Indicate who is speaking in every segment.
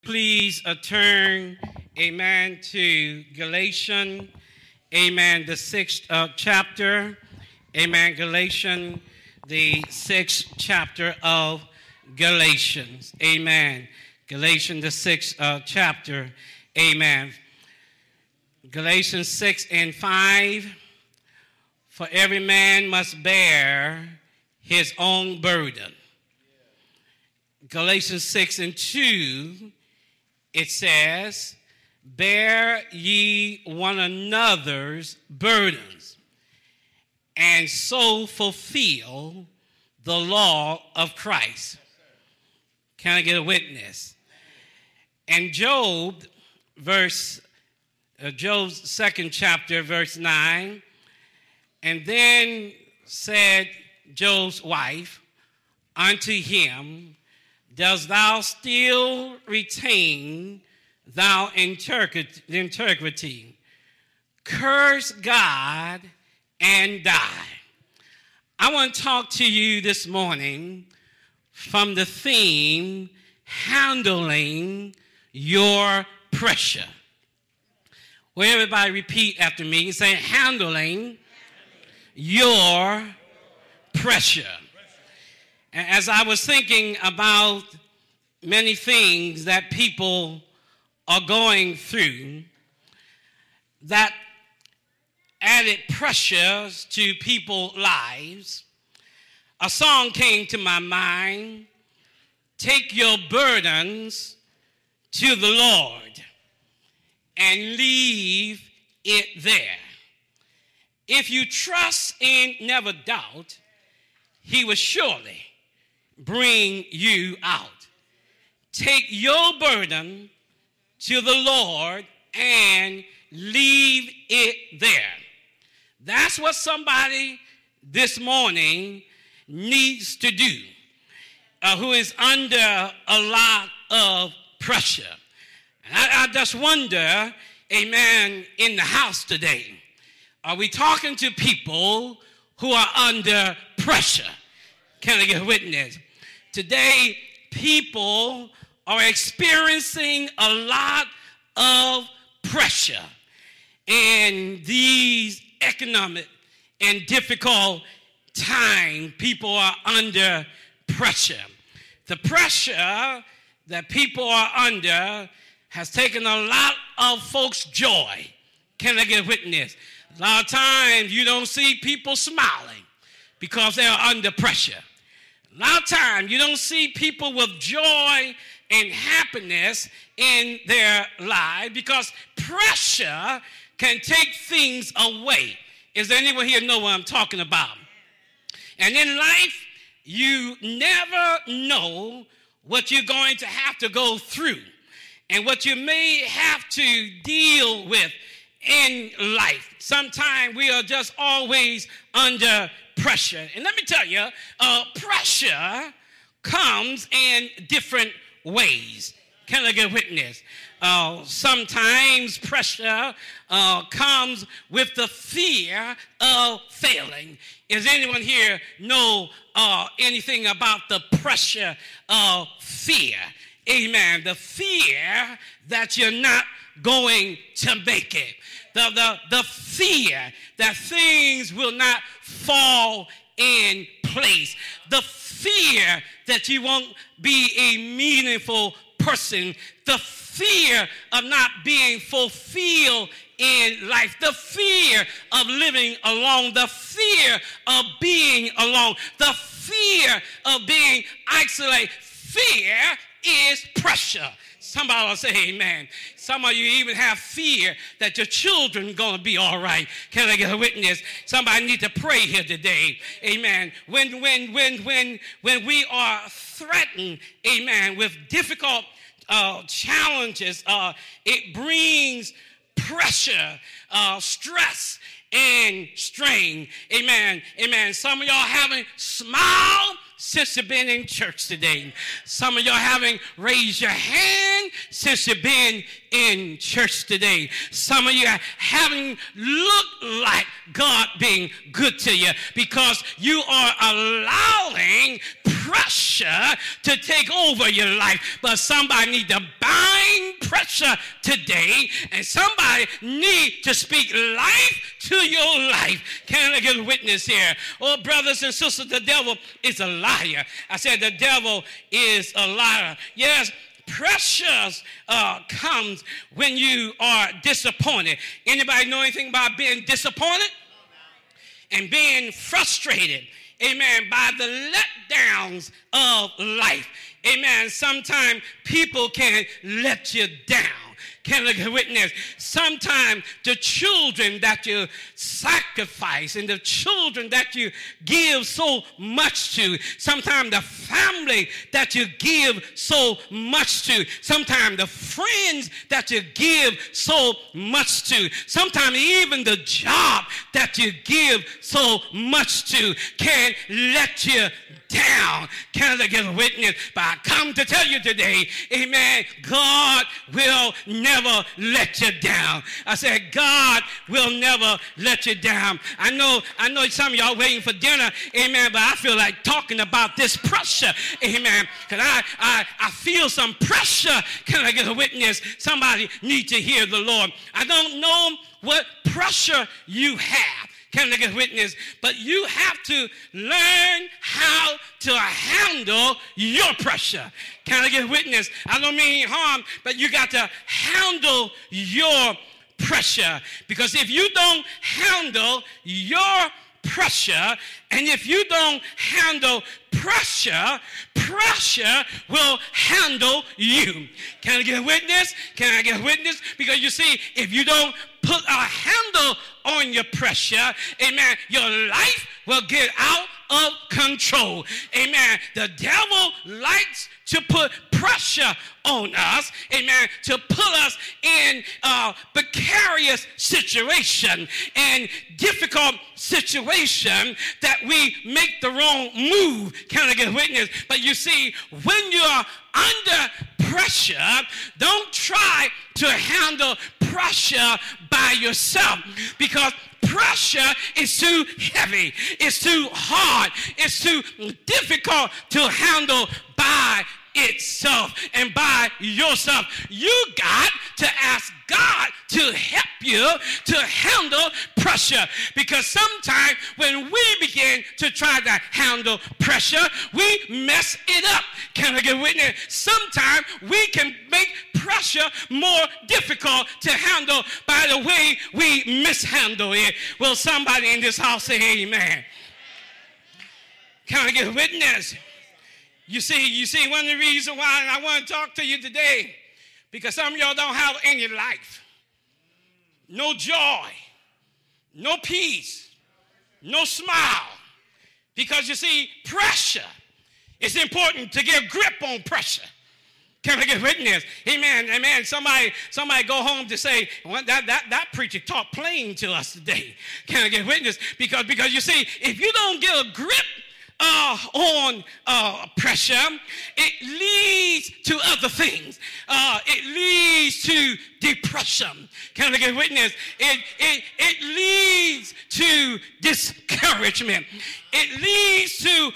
Speaker 1: please turn, amen, to Galatians, amen, the 6th chapter, amen, Galatians, the 6th chapter of Galatians, amen. Galatians, the 6th chapter, amen. Galatians 6 and 5, for every man must bear his own burden. Galatians 6 and 2, it says, bear ye one another's burdens, and so fulfill the law of Christ. Can I get a witness? And Job's 2nd chapter, verse 9, and then said Job's wife unto him, dost thou still retain thou integrity? Curse God and die. I want to talk to you this morning from the theme, handling your pressure. Will everybody repeat after me and say, handling your pressure. And as I was thinking about many things that people are going through, that added pressures to people's lives, a song came to my mind, take your burdens to the Lord and leave it there. If you trust and never doubt, he will surely bring you out. Take your burden to the Lord and leave it there. That's what somebody this morning needs to do, who is under a lot of pressure. And I just wonder, amen, in the house today, are we talking to people who are under pressure? Can I get a witness? Today, people are experiencing a lot of pressure in these economic and difficult times. People are under pressure. The pressure that people are under has taken a lot of folks' joy. Can I get a witness? A lot of times you don't see people smiling because they're under pressure. A lot of times you don't see people with joy and happiness in their life because pressure can take things away. Is there anyone here know what I'm talking about? And in life, you never know what you're going to have to go through and what you may have to deal with in life. Sometimes we are just always under pressure. And let me tell you, pressure comes in different ways. Can I get a witness? Sometimes pressure comes with the fear of failing. Is anyone here know anything about the pressure of fear? Amen. The fear that you're not going to make it. The fear that things will not fall in place. The fear that you won't be a meaningful person. The fear of not being fulfilled in life. The fear of living alone. The fear of being alone. The fear of being isolated. Fear is pressure. Somebody will say amen. Some of you even have fear that your children are going to be all right. Can I get a witness? Somebody need to pray here today. Amen. When we are threatened, amen, with difficult challenges, it brings pressure, stress, and strain. Amen. Amen. Some of y'all haven't smiled since you've been in church today. Some of y'all haven't raised your hand since you've been in church today. Some of you haven't looked like God being good to you because you are allowing pressure to take over your life. But somebody need to bind pressure today, and somebody need to speak life to your life. Can I get a witness here? Oh, brothers and sisters, the devil is a liar. I said the devil is a liar. Yes, pressure comes when you are disappointed. Anybody know anything about being disappointed and being frustrated? Amen. By the letdowns of life. Amen. Sometimes people can let you down. Can I get a witness? Sometimes the children that you sacrifice and the children that you give so much to, sometimes the family that you give so much to, sometimes the friends that you give so much to, sometimes even the job that you give so much to can let you down. Can I get a witness? But I come to tell you today, amen, God will never let you down. I said, God will never let you down. I know some of y'all waiting for dinner, amen, but I feel like talking about this pressure, amen, because I feel some pressure. Can I get a witness? Somebody need to hear the Lord. I don't know what pressure you have. Can I get a witness? But you have to learn how to handle your pressure. Can I get a witness? I don't mean harm, but you got to handle your pressure. Because if you don't handle your pressure, and if you don't handle pressure, pressure will handle you. Can I get a witness? Can I get a witness? Because you see, if you don't put a handle on your pressure, amen, your life will get out of control. Amen. The devil likes to put pressure on us, amen, to put us in a precarious situation and difficult situation that we make the wrong move. Can I get a witness? But you see, when you're under pressure, don't try to handle pressure by yourself, because pressure is too heavy, it's too hard, it's too difficult to handle by itself and by yourself. You got to ask God to help you to handle pressure, because sometimes when we begin to try to handle pressure, we mess it up. Can I get a witness? Sometimes we can make pressure more difficult to handle by the way we mishandle it. Will somebody in this house say amen? Can I get a witness? You see, one of the reasons why I want to talk to you today, because some of y'all don't have any life, no joy, no peace, no smile, because you see, pressure. It's important to get a grip on pressure. Can I get a witness? Amen, amen. Somebody go home to say, well, that preacher talked plain to us today. Can I get a witness? Because you see, if you don't get a grip on pressure, it leads to other things. It leads to depression. Can I get a witness? It leads to discouragement. It leads to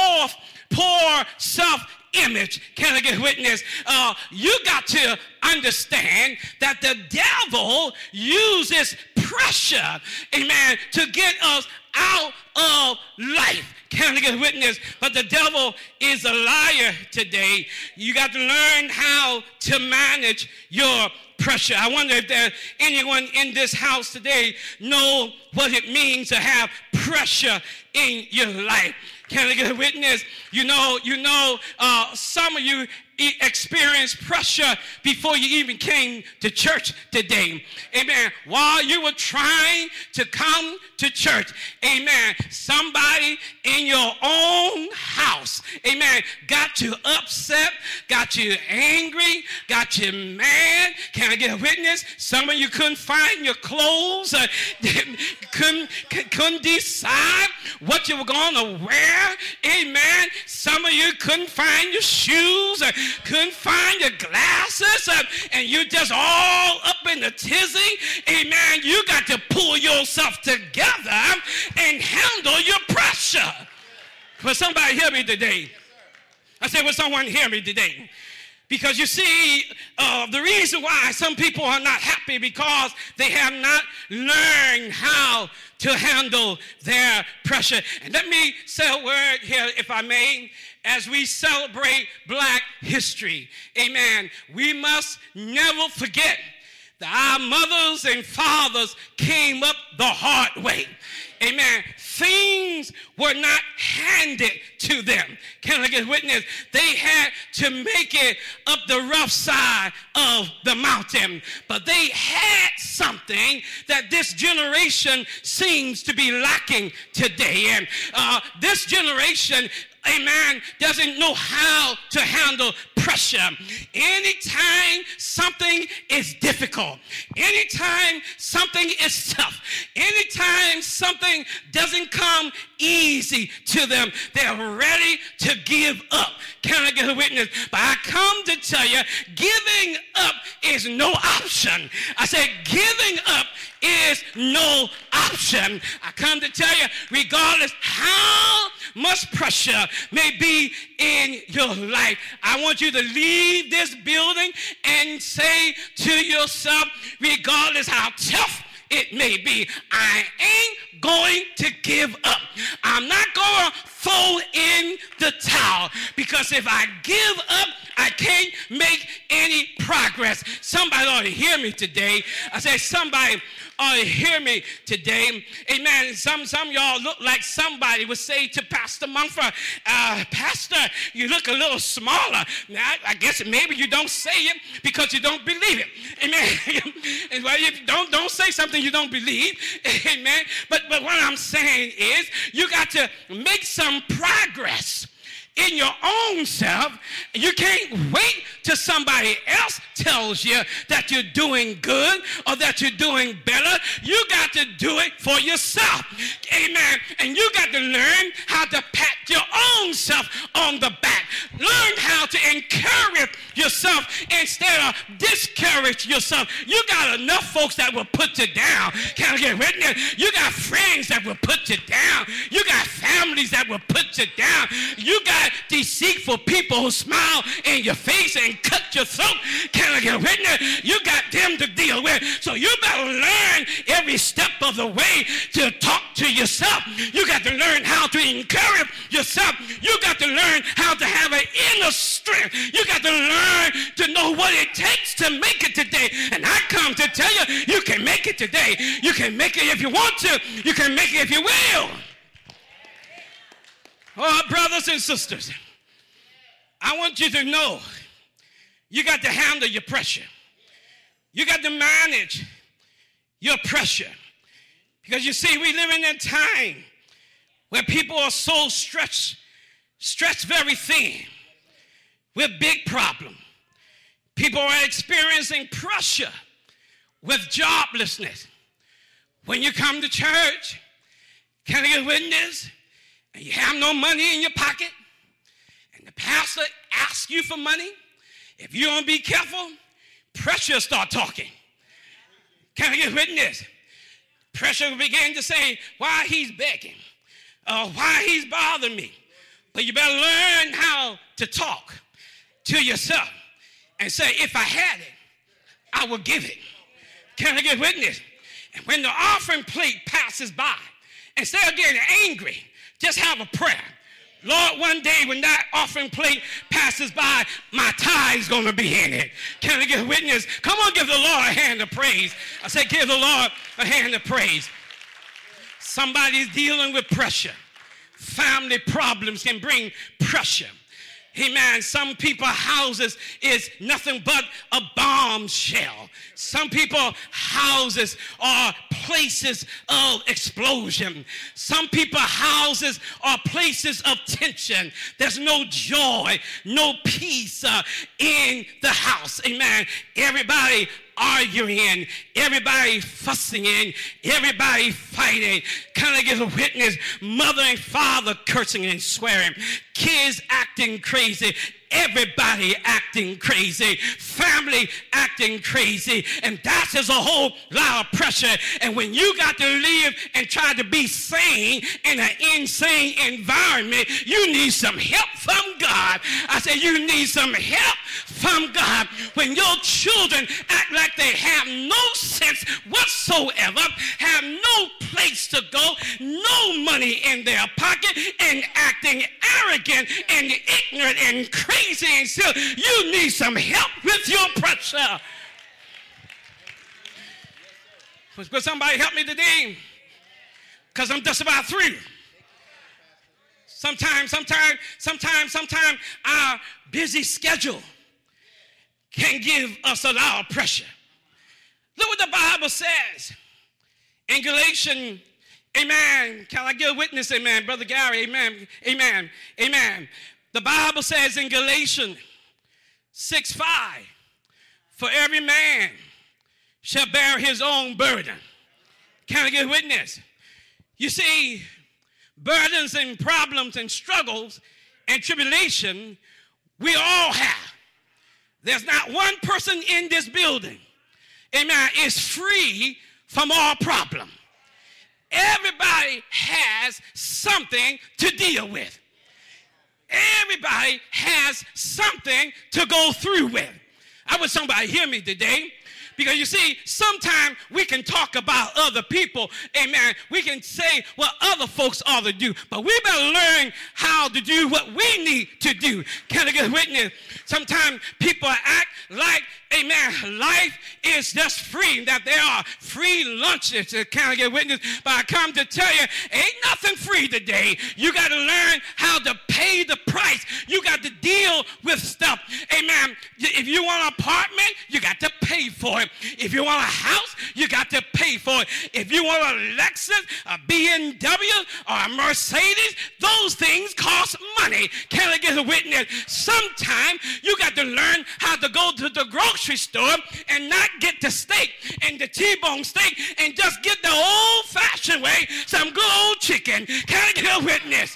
Speaker 1: poor self-image. Can I get a witness? You got to understand that the devil uses pressure, amen, to get us out of life. Can I get a witness? But the devil is a liar today. You got to learn how to manage your pressure. I wonder if there's anyone in this house today know what it means to have pressure in your life. Can I get a witness? You know, some of you experienced pressure before you even came to church today. Amen. While you were trying to come to church, amen, somebody in your own house, amen, got you upset, got you angry, got you mad. Can I get a witness? Some of you couldn't find your clothes, couldn't decide what you were going to wear. Amen. Some of you couldn't find your shoes. couldn't find your glasses, and you're just all up in the tizzy, amen, you got to pull yourself together and handle your pressure. Will somebody hear me today? I said, will someone hear me today? Because you see, the reason why some people are not happy because they have not learned how to handle their pressure. And let me say a word here, if I may, as we celebrate Black history. Amen. We must never forget that our mothers and fathers came up the hard way. Amen. Things were not handed to them. Can I get a witness? They had to make it up the rough side of the mountain. But they had something that this generation seems to be lacking today. And this generation, amen, doesn't know how to handle pressure. Anytime something is difficult, anytime something is tough, anytime something doesn't come easy to them, they're ready to give up. Can I get a witness? But I come to tell you, giving up is no option. I said giving up is no option. I come to tell you, regardless how much pressure may be in your life, I want you to leave this building and say to yourself, regardless how tough it may be, I ain't going to give up. I'm not going to throw in the towel, because if I give up, I can't make any progress. Somebody ought to hear me today. I say somebody ought to hear me today. Amen. Some of y'all look like somebody would say to Pastor Mumford, Pastor, you look a little smaller. Now, I guess maybe you don't say it because you don't believe it. Amen. And well, if don't say something you don't believe. Amen. But what I'm saying is you got to make some progress in your own self. You can't wait till somebody else tells you that you're doing good or that you're doing better. You got to do it for yourself. Amen. And you got to learn how to pat your own self on the back. Learn how to encourage yourself instead of discourage yourself. You got enough folks that will put you down. Can I get a witness? You got friends that will put you down. You got families that will put you down. You got deceitful people who smile in your face and cut your throat. Can I get a witness? You got them to deal with. So you better learn every step of the way to talk to yourself. You got to learn how to encourage yourself. You got to learn how to have an inner strength. You got to learn to know what it takes to make it today. And I come to tell you, you can make it today. You can make it if you want to. You can make it if you will. Oh, brothers and sisters, I want you to know you got to handle your pressure. You got to manage your pressure. Because you see, we live in a time where people are so stretched very thin with big problems. People are experiencing pressure with joblessness. When you come to church, can I get a witness? And you have no money in your pocket, and the pastor asks you for money, if you don't be careful, pressure will start talking. Can I get a witness? Pressure will begin to say why he's begging, why he's bothering me. But you better learn how to talk to yourself and say, if I had it, I will give it. Can I get a witness? And when the offering plate passes by, instead of getting angry, just have a prayer. Lord, one day when that offering plate passes by, my tithe's going to be in it. Can I get a witness? Come on, give the Lord a hand of praise. I said, give the Lord a hand of praise. Somebody's dealing with pressure. Family problems can bring pressure. Amen. Some people's houses is nothing but a bombshell. Some people's houses are places of explosion. Some people's houses are places of tension. There's no joy, no peace in the house. Amen. Everybody arguing, everybody fussing in, everybody fighting. Can I give a witness? Mother and father cursing and swearing, kids acting crazy, everybody acting crazy, family acting crazy, and that's just a whole lot of pressure. And when you got to live and try to be sane in an insane environment, you need some help from God. I said you need some help from God. When your children act like they have no sense whatsoever, have no place to go, no money in their pocket, and acting arrogant and ignorant and crazy and silly, you need some help with your pressure. Will somebody help me today? Because I'm just about through. Sometimes our busy schedule can give us a lot of pressure. Look what the Bible says in Galatians. Amen. Can I get a witness? Amen. Brother Gary. Amen. Amen. Amen. The Bible says in Galatians 6:5, for every man shall bear his own burden. Can I get a witness? You see, burdens and problems and struggles and tribulation, we all have. There's not one person in this building, amen, is free from all problem. Everybody has something to deal with. Everybody has something to go through with. I wish somebody hear me today. Because you see, sometimes we can talk about other people, amen. We can say what other folks ought to do, but we better learn how to do what we need to do. Can I get a witness? Sometimes people act like, amen, life is just free, that there are free lunches. Can I get a witness? But I come to tell you, ain't nothing free today. You got to learn how to pay the price. You got to deal with stuff, amen. If you want an apartment, you got to pay for it. If you want a house, you got to pay for it. If you want a Lexus, a BMW, or a Mercedes, those things cost money. Can I get a witness? Sometimes you got to learn how to go to the grocery store and not get the steak and the T-bone steak and just get the old-fashioned way, some good old chicken. Can I get a witness?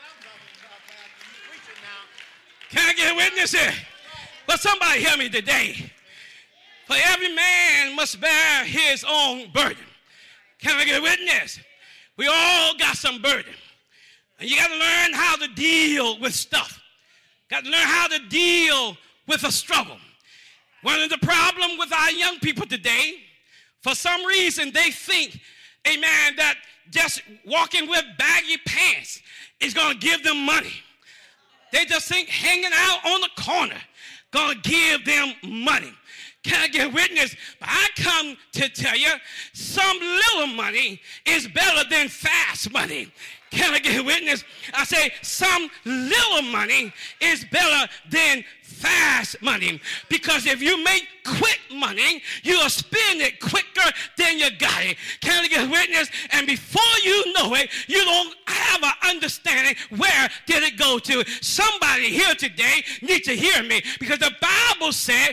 Speaker 1: Can I get a witness here? But somebody hear me today. For every man must bear his own burden. Can I get a witness? We all got some burden. And you got to learn how to deal with stuff. Got to learn how to deal with a struggle. One of the problems with our young people today, for some reason they think, amen, that just walking with baggy pants is going to give them money. They just think hanging out on the corner going to give them money. Can I get a witness? But I come to tell you, some little money is better than fast money. Can I get a witness? I say some little money is better than fast money. Because if you make quick money, you'll spend it quicker than you got it. Can I get a witness? And before you know it, you don't have an understanding where did it go to. Somebody here today needs to hear me, because the Bible said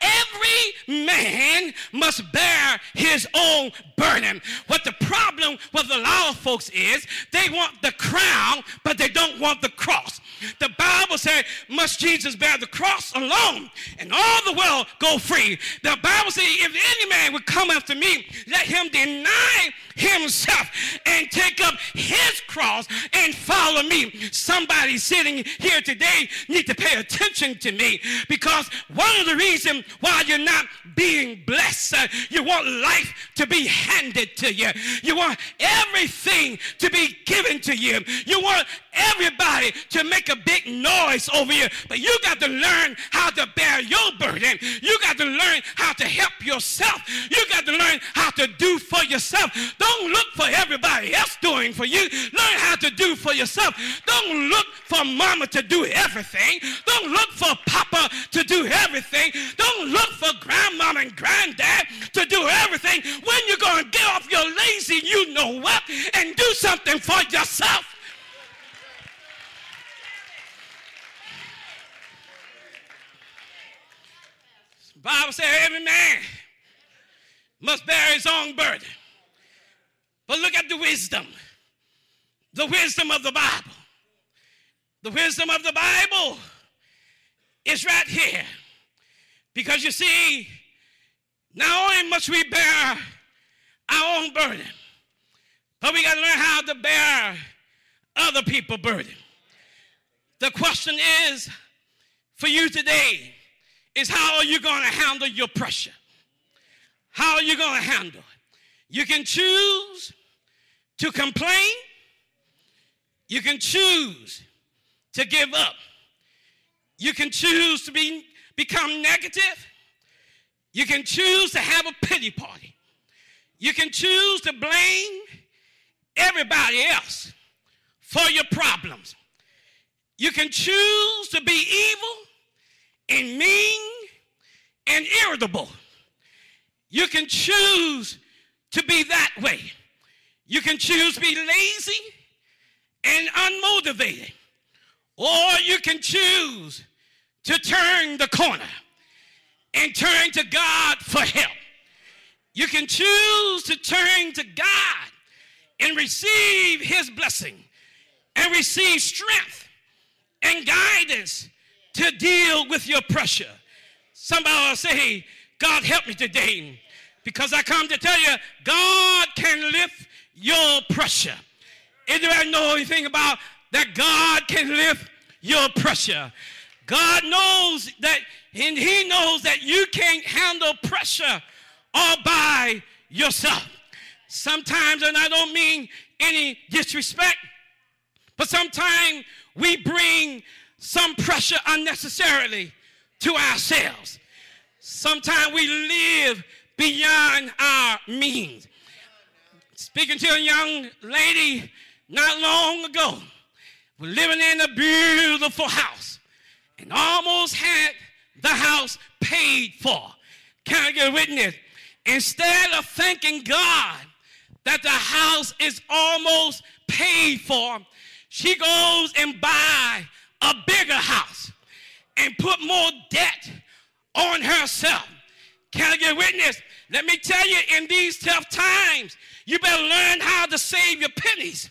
Speaker 1: every man must bear his own burden. What the problem with a lot of folks is they want the crown, but they don't want the cross. The Bible said, must Jesus bear the cross alone and all the world go free? The Bible said, if any man would come after me, let him deny himself and take up his cross and follow me. Somebody sitting here today need to pay attention to me, because one of the reasons why you're not being blessed, you want life to be handed to you. You want everything to be given to you. You want everybody to make a big noise over you, but you got to learn how to bear your burden. You got to learn how to help yourself. You got to learn how to do for yourself. Don't look for everybody else doing for you. Learn how to do for yourself. Don't look for mama to do everything. Don't look for papa to do everything. Don't look for grandmama and granddad to do everything. When you're going to get off your lazy you know what and do something for yourself. The Bible says every man must bear his own burden. But look at the wisdom of the Bible. The wisdom of the Bible is right here. Because you see, not only must we bear our own burden, but we got to learn how to bear other people's burden. The question is, for you today, is how are you going to handle your pressure? How are you going to handle it? You can choose to complain. You can choose to give up. You can choose to become negative. You can choose to have a pity party. You can choose to blame everybody else for your problems. You can choose to be evil and mean and irritable. You can choose to be that way. You can choose to be lazy and unmotivated. Or you can choose to turn the corner and turn to God for help. You can choose to turn to God and receive his blessing and receive strength and guidance to deal with your pressure. Somebody will say, God help me today, because I come to tell you, God can lift your pressure. Anybody know anything about that? God can lift your pressure. God knows that, and he knows that you can't handle pressure all by yourself. Sometimes, and I don't mean any disrespect, but sometimes we bring some pressure unnecessarily to ourselves. Sometimes we live beyond our means. Speaking to a young lady not long ago, we're living in a beautiful house and almost had the house paid for. Can I get a witness? Instead of thanking God that the house is almost paid for, she goes and buys a bigger house and put more debt on herself. Can I get a witness? Let me tell you, in these tough times, you better learn how to save your pennies.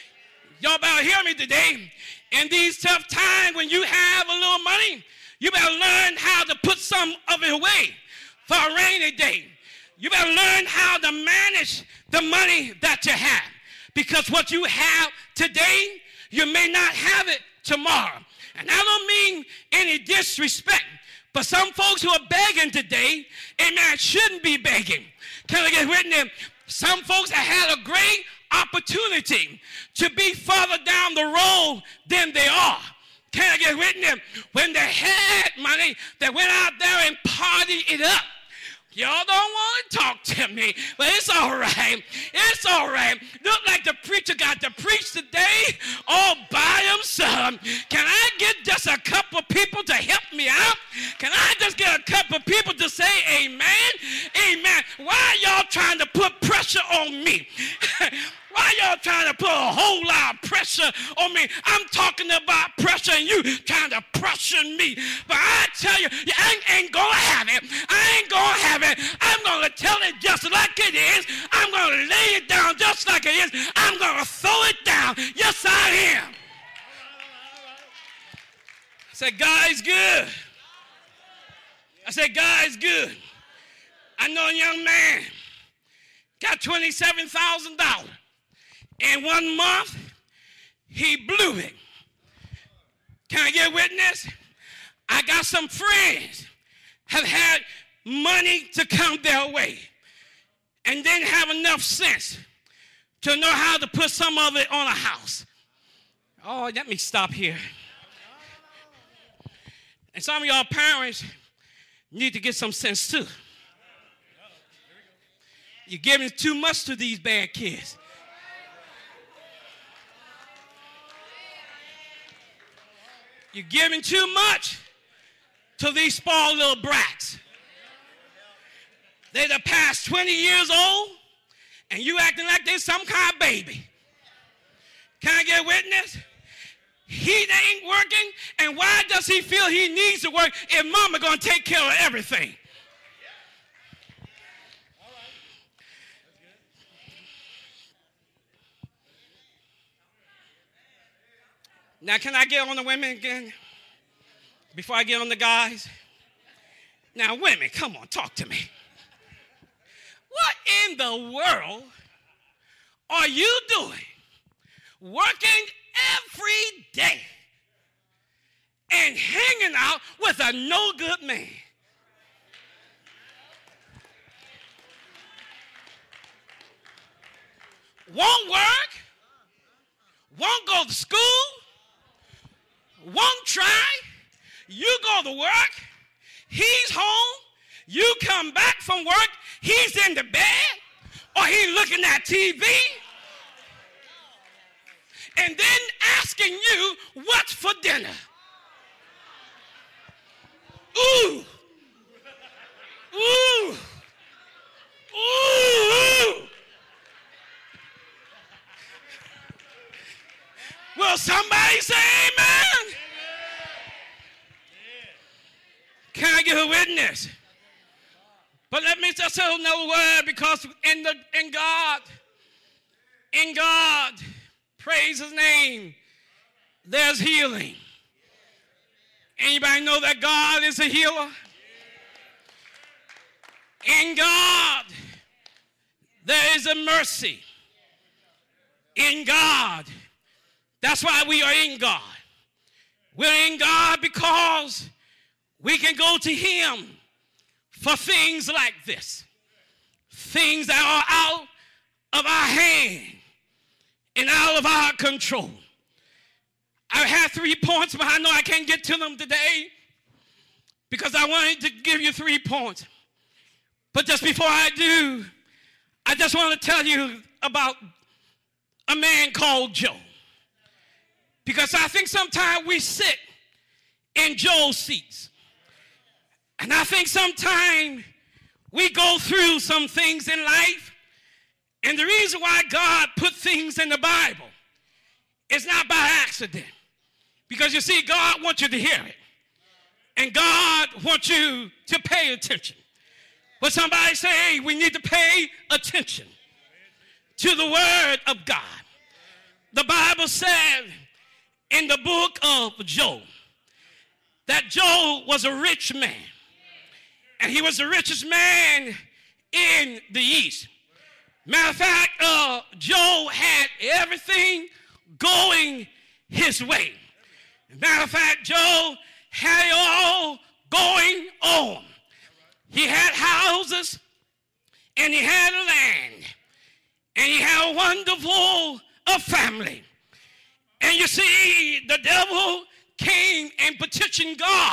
Speaker 1: Y'all better hear me today. In these tough times, when you have a little money, you better learn how to put some of it away for a rainy day. You better learn how to manage the money that you have. Because what you have today, you may not have it tomorrow. And I don't mean any disrespect, but some folks who are begging today, amen, shouldn't be begging. Can I get witness? Some folks have had a great opportunity to be further down the road than they are. Can I get witness? When they had money, they went out there and partied it up. Y'all don't want to talk to me, but it's all right. It's all right. Look like the preacher got to preach today all by himself. Can I get just a couple people to help me out? Can I just get a couple people to say amen? Amen. Why are y'all trying to put pressure on me? Why y'all trying to put a whole lot of pressure on me? I'm talking about pressure and you trying to pressure me. But I tell you, I ain't going to have it. I ain't going to have it. I'm going to tell it just like it is. I'm going to lay it down just like it is. I'm going to throw it down. Yes, I am. I said, God is good. I said, God is good. I know a young man got $27,000. In 1 month, he blew it. Can I get a witness? I got some friends have had money to come their way and didn't have enough sense to know how to put some of it on a house. Oh, let me stop here. And some of y'all parents need to get some sense too. You're giving too much to these bad kids. You're giving too much to these spoiled little brats. They're the past 20 years old, and you acting like they're some kind of baby. Can I get a witness? He ain't working, and why does he feel he needs to work if mama gonna take care of everything? Now, can I get on the women again? before I get on the guys. Now, women, come on, talk to me. What in the world are you doing working every day and hanging out with a no-good man? Won't work, won't go to school, won't try. You go to work, he's home, you come back from work, he's in the bed, or he's looking at TV, and then asking you what's for dinner. Ooh, ooh, ooh. Will somebody say amen? Can I get a witness? But let me just say another word, because in God, praise his name, there's healing. Anybody know that God is a healer? In God, there is a mercy. In God, that's why we are in God. We're in God because we can go to him for things like this. Things that are out of our hand and out of our control. I have 3 points, but I know I can't get to them today because I wanted to give you 3 points. But just before I do, I just want to tell you about a man called Job. Because I think sometimes we sit in Job's seats. And I think sometimes we go through some things in life. And the reason why God put things in the Bible is not by accident. Because you see, God wants you to hear it. And God wants you to pay attention. But somebody say, hey, we need to pay attention to the word of God. The Bible said in the book of Job that Job was a rich man. And he was the richest man in the East. Matter of fact, Job had everything going his way. Matter of fact, Job had it all going on. He had houses, and he had land, and he had a wonderful family. And you see, the devil came and petitioned God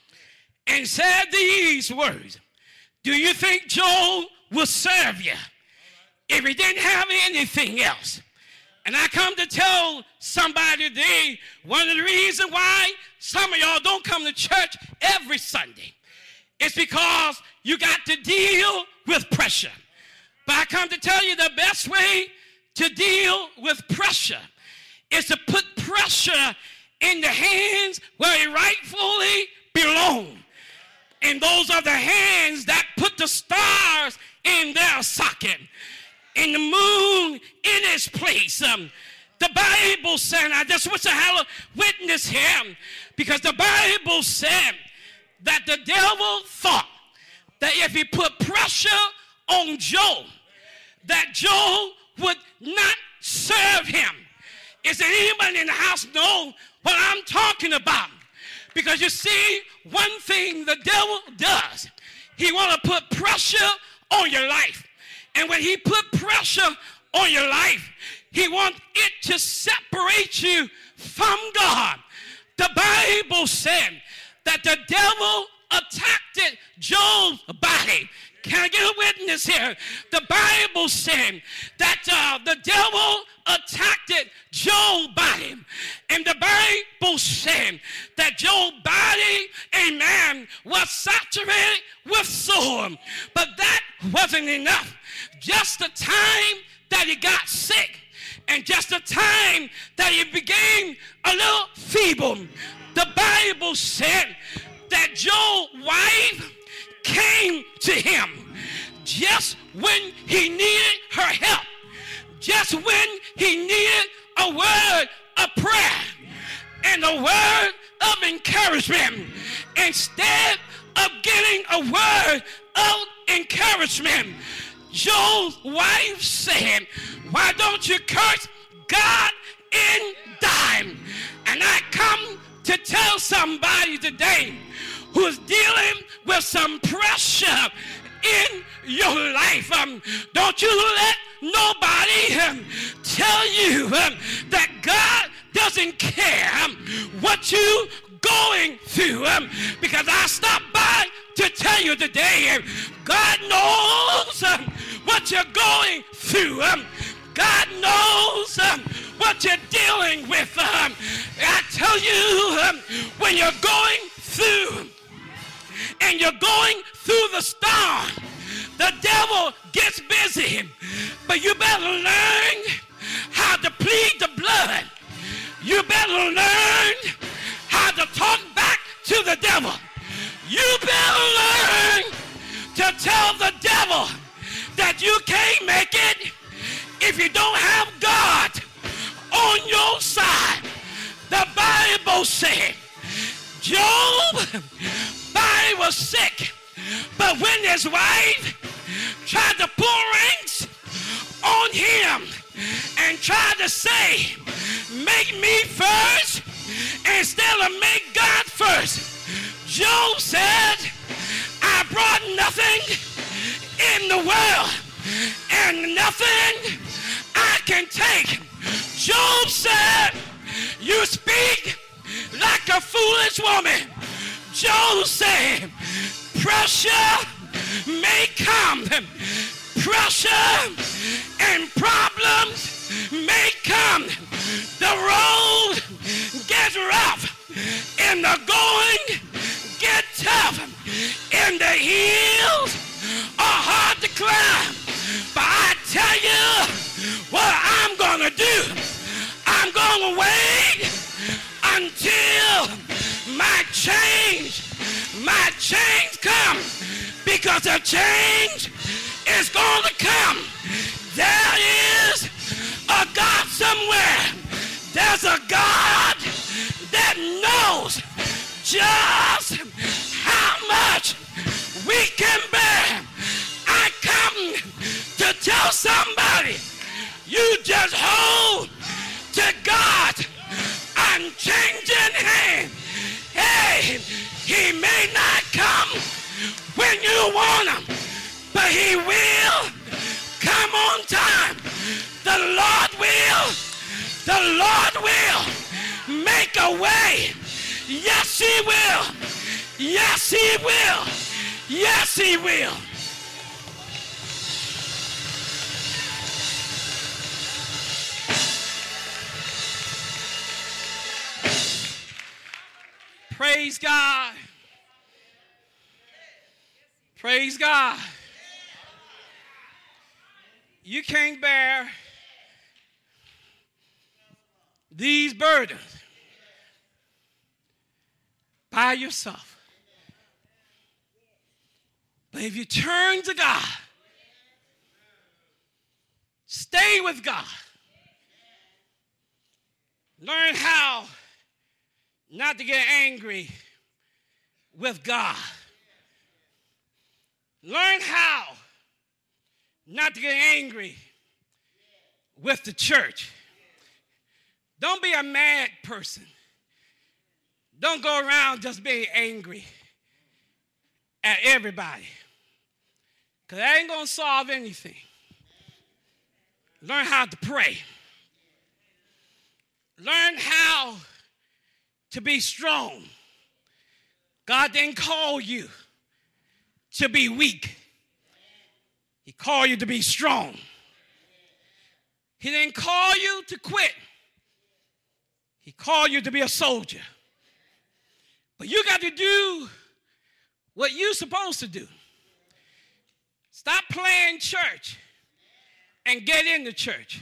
Speaker 1: and said these words: do you think Job will serve you if he didn't have anything else? And I come to tell somebody today, one of the reasons why some of y'all don't come to church every Sunday is because you got to deal with pressure. But I come to tell you the best way to deal with pressure is to put pressure in the hands where it rightfully belongs. And those are the hands that put the stars in their socket and the moon in its place. The Bible said, I just wish I had a witness here, because the Bible said that the devil thought that if he put pressure on Job, that Job would not serve him. Is there anybody in the house know what I'm talking about? Because you see, one thing the devil does, he want to put pressure on your life. And when he put pressure on your life, he wants it to separate you from God. The Bible said that the devil attacked Job's body. Can I get a witness here? The Bible said that the devil attacked Job's body. And the Bible said that Job's body, amen, was saturated with sore. But that wasn't enough. Just the time that he got sick, and just the time that he became a little feeble, the Bible said that Job's wife came to him just when he needed her help, just when he needed a word of prayer. And the word of encouragement instead of getting a word of encouragement. Job's wife said, why don't you curse God in dying? And I come to tell somebody today who's dealing with some pressure in your life. Don't you let nobody tell you that God doesn't care what you going through, because I stopped by to tell you today, God knows what you're going through. God knows what you're dealing with. I tell you, when you're going through and you're going through the storm, the devil gets busy, but you better learn how to plead the blood. You better learn how to talk back to the devil. You better learn to tell the devil that you can't make it if you don't have God on your side. The Bible said Job, body was sick, but when his wife tried to pull ranks on him and tried to say, make me first instead of make God first, Job said, I brought nothing in the world and nothing I can take. Job said, you speak like a foolish woman. Job said, pressure may come, pressure and problems may come. The road gets rough and the going get tough and the hills are hard to climb. But I tell you what I'm gonna do. I'm gonna wait until my change come, because the change is gonna come. There is a God somewhere. There's a God that knows just how much we can bear. I come to tell somebody, you just hold to God unchanging hand. Hey, he may not come when you want him, but he will come on time. The Lord will make a way. Yes, he will. Yes, he will. Yes, he will. Praise God. Praise God. You can't bear these burdens by yourself. But if you turn to God, stay with God, learn how not to get angry with God. Learn how not to get angry with the church. Don't be a mad person. Don't go around just being angry at everybody, because that ain't going to solve anything. Learn how to pray. Learn how to be strong. God didn't call you to be weak. He called you to be strong. He didn't call you to quit. He called you to be a soldier. But you got to do what you're supposed to do. Stop playing church and get in the church.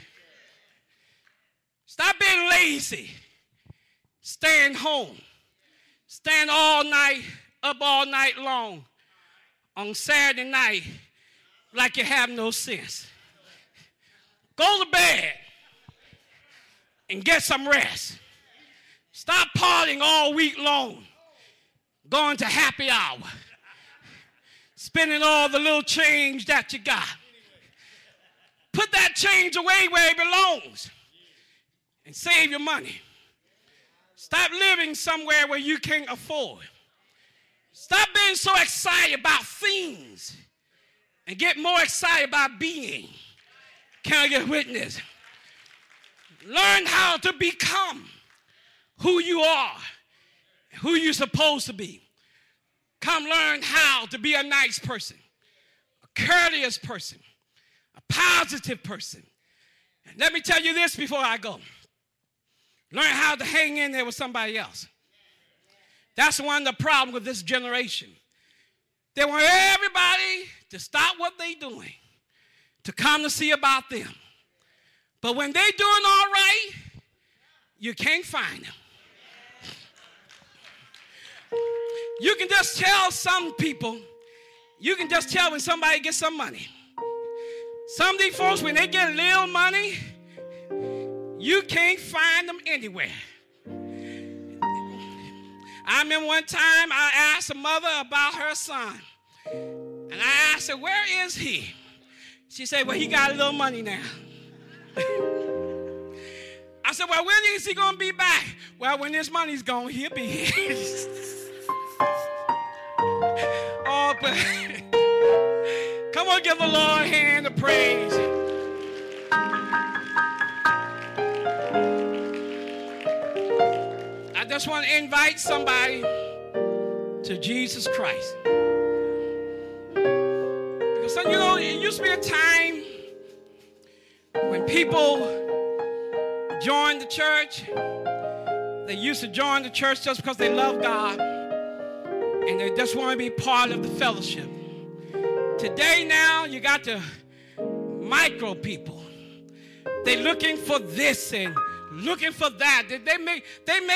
Speaker 1: Stop being lazy, staying home, staying all night, up all night long on Saturday night like you have no sense. Go to bed and get some rest. Stop partying all week long, going to happy hour, spending all the little change that you got. Put that change away where it belongs and save your money. Stop living somewhere where you can't afford. Stop being so excited about things and get more excited about being. Can I get a witness? Learn how to become who you are, who you're supposed to be. Come learn how to be a nice person, a courteous person, a positive person. And let me tell you this before I go. Learn how to hang in there with somebody else. That's one of the problems with this generation. They want everybody to stop what they're doing, to come to see about them. But when they're doing all right, you can't find them. You can just tell some people, you can just tell when somebody gets some money. Some of these folks, when they get a little money, you can't find them anywhere. I remember one time I asked a mother about her son. And I asked her, where is he? She said, well, he got a little money now. I said, well, when is he going to be back? Well, when this money's gone, he'll be here. Oh, but come on, give the Lord a hand of praise. I just want to invite somebody to Jesus Christ. Because, you know, it used to be a time when people joined the church. They used to join the church just because they love God and they just want to be part of the fellowship. Today now, you got the micro people. They're looking for this and looking for that. They make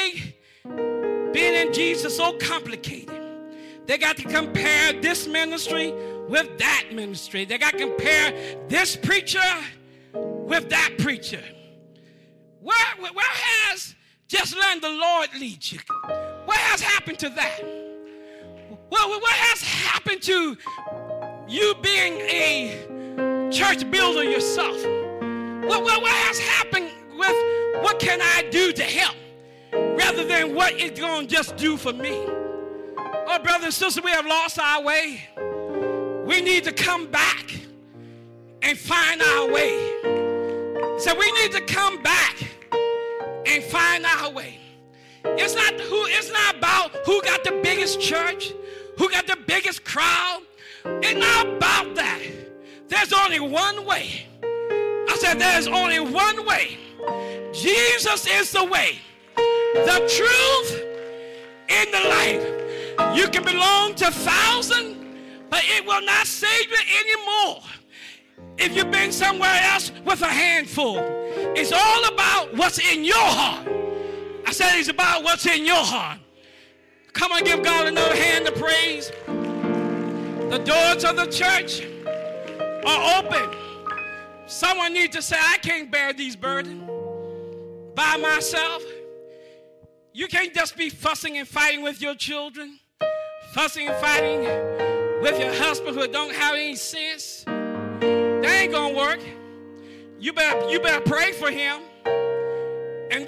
Speaker 1: being in Jesus so complicated. They got to compare this ministry with that ministry. They got to compare this preacher with that preacher. Where has just letting the Lord lead you? What has happened to that? What has happened to you being a church builder yourself? What has happened with what can I do to help rather than what it's going to just do for me? Oh, brothers and sisters, we have lost our way. We need to come back and find our way. So we need to come back and find our way. It's not about who got the biggest church, who got the biggest crowd. It's not about that. There's only one way. I said there's only one way. Jesus is the way, the truth, and the life. You can belong to 1,000, but it will not save you anymore if you've been somewhere else with a handful. It's all about what's in your heart. I said it's about what's in your heart. Come on, give God another hand of praise. The doors of the church are open. Someone needs to say, I can't bear these burdens by myself. You can't just be fussing and fighting with your children, fussing and fighting with your husband who don't have any sense. That ain't gonna work. You better pray for him. And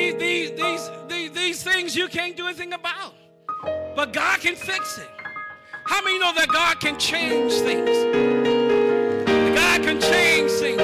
Speaker 1: these things you can't do anything about. But God can fix it. How many know that God can change things? God can change things.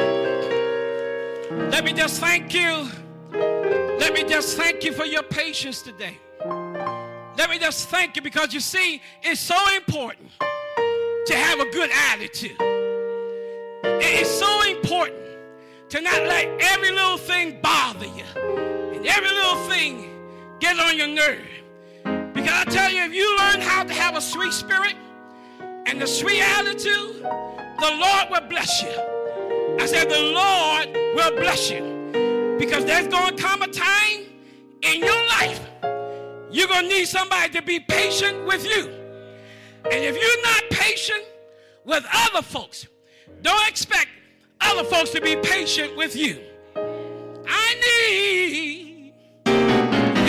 Speaker 1: Let me just thank you. Let me just thank you for your patience today. Let me just thank you because you see, it's so important to have a good attitude. It is so important to not let every little thing bother you and every little thing get on your nerve. Because I tell you, if you learn how to have a sweet spirit and a sweet attitude, the Lord will bless you. I said the Lord will bless you. Because there's going to come a time in your life you're going to need somebody to be patient with you. And if you're not patient with other folks, don't expect other folks to be patient with you. I need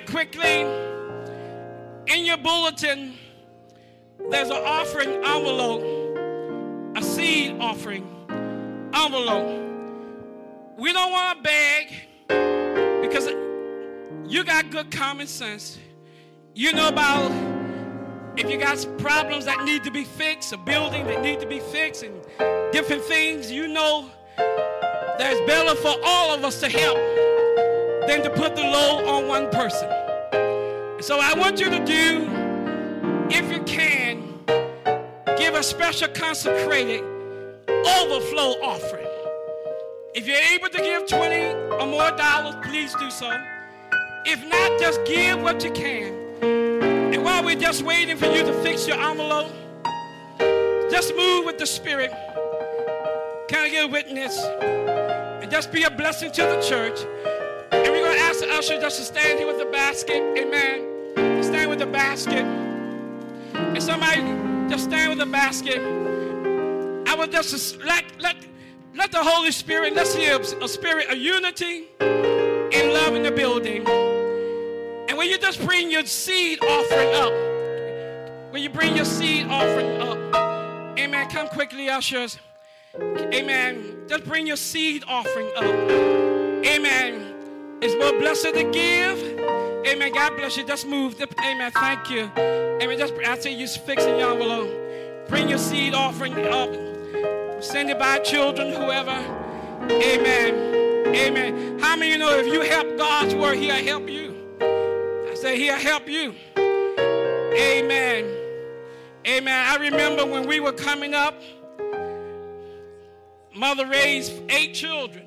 Speaker 1: right quickly, in your bulletin, there's an offering envelope, a seed offering envelope. We don't want to beg because you got good common sense. You know about if you got problems that need to be fixed, a building that need to be fixed, and different things, you know that it's better for all of us to help than to put the load on one person. So I want you to do, if you can, give a special consecrated overflow offering. If you're able to give $20 or more, please do so. If not, just give what you can. And while we're just waiting for you to fix your envelope, just move with the Spirit. Can I get a witness? And just be a blessing to the church. And we're going to ask the usher just to stand here with the basket. Amen. Just stand with the basket. And somebody just stand with the basket. I would just let the Holy Spirit, let's hear a spirit of unity and love in the building. And when you just bring your seed offering up, amen, come quickly, ushers. Amen. Just bring your seed offering up. Amen. It's more blessed to give. Amen. God bless you. Just move. Amen. Thank you. Amen. Just I say you fixing your envelope. Bring your seed offering up. Send it by children, whoever. Amen. Amen. How many of you know if you help God's word, He'll help you? I say He'll help you. Amen. Amen. I remember when we were coming up, mother raised 8 children.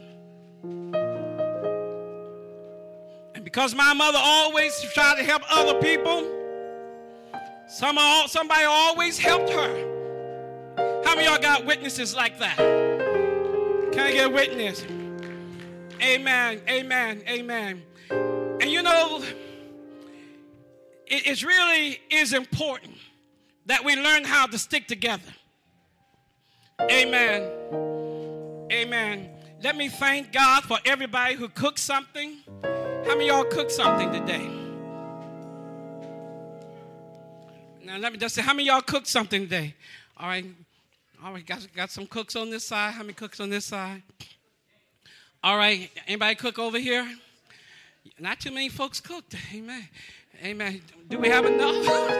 Speaker 1: And because my mother always tried to help other people, somebody always helped her. How many of y'all got witnesses like that? Can I get a witness? Amen, amen, amen. And you know, it really is important that we learn how to stick together. Amen. Amen. Let me thank God for everybody who cooked something. How many of y'all cooked something today? Now let me just say, how many of y'all cooked something today? All right. All right, got some cooks on this side. How many cooks on this side? All right, anybody cook over here? Not too many folks cooked. Amen. Amen. Do we have enough?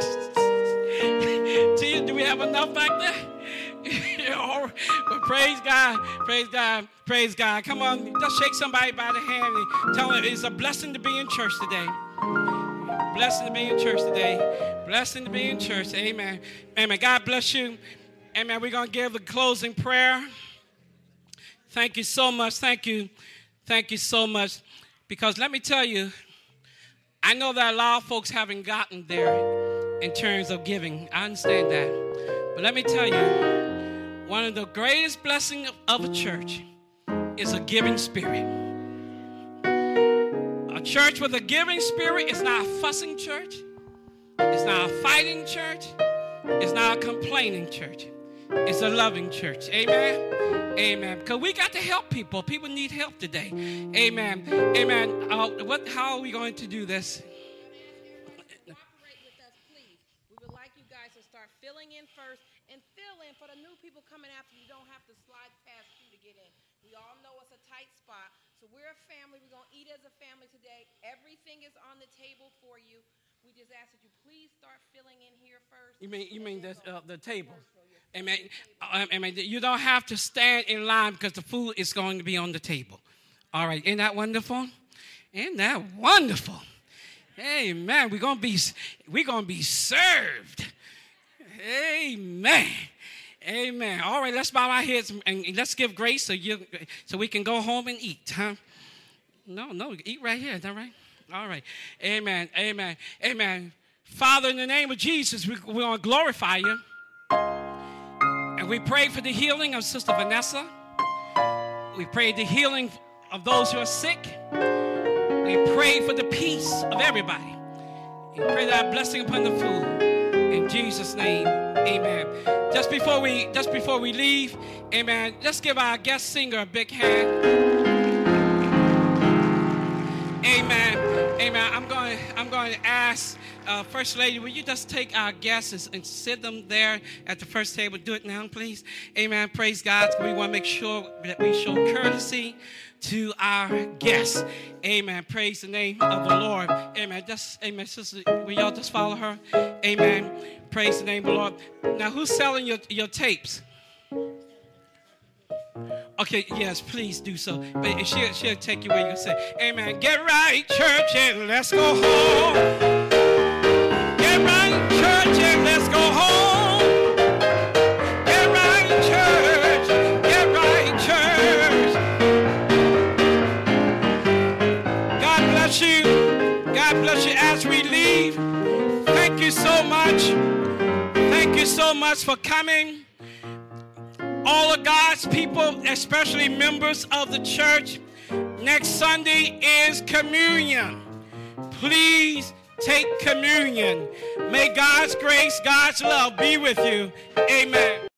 Speaker 1: Do we have enough back there? All right. But praise God, praise God, praise God. Come on, just shake somebody by the hand and tell them it's a blessing to be in church today. Blessing to be in church today. Blessing to be in church. Amen. Amen. God bless you. Amen. We're going to give the closing prayer. Thank you so much. Thank you. Thank you so much. Because let me tell you, I know that a lot of folks haven't gotten there in terms of giving. I understand that. But let me tell you, one of the greatest blessings of a church is a giving spirit. A church with a giving spirit is not a fussing church. It's not a fighting church. It's not a complaining church. It's a loving church. Amen. Amen. Because we got to help people. People need help today. Amen. Amen. How are we going to do this?
Speaker 2: Cooperate with us, please. We would like you guys to start filling in first and fill in for the new people coming after you. Don't have to slide past you to get in. We all know it's a tight spot. So we're a family. We're going to eat as a family today. Everything is on the table for you. We just ask that you please start filling in here first.
Speaker 1: You mean the table? Amen. Amen. You don't have to stand in line because the food is going to be on the table. All right. Isn't that wonderful? Isn't that wonderful? Amen. We're gonna be served. Amen. Amen. All right. Let's bow our heads and let's give grace so we can go home and eat. Huh? No. Eat right here. Is that right? All right. Amen. Amen. Amen. Father, in the name of Jesus, we want to glorify you. And we pray for the healing of Sister Vanessa. We pray the healing of those who are sick. We pray for the peace of everybody. We pray that blessing upon the food. In Jesus' name, amen. Just before we leave, amen, let's give our guest singer a big hand. Amen. Amen. I'm going to ask First Lady, will you just take our guests and sit them there at the first table? Do it now, please. Amen. Praise God. We want to make sure that we show courtesy to our guests. Amen. Praise the name of the Lord. Amen. Amen. Sister, will y'all just follow her? Amen. Praise the name of the Lord. Now, who's selling your tapes? Okay, yes, please do so. But she'll take you where you say, amen. Get right, church, and let's go home. Get right, church, and let's go home. Get right, church. Get right, church. God bless you. God bless you as we leave. Thank you so much. Thank you so much for coming. All of God's people, especially members of the church, next Sunday is communion. Please take communion. May God's grace, God's love be with you. Amen.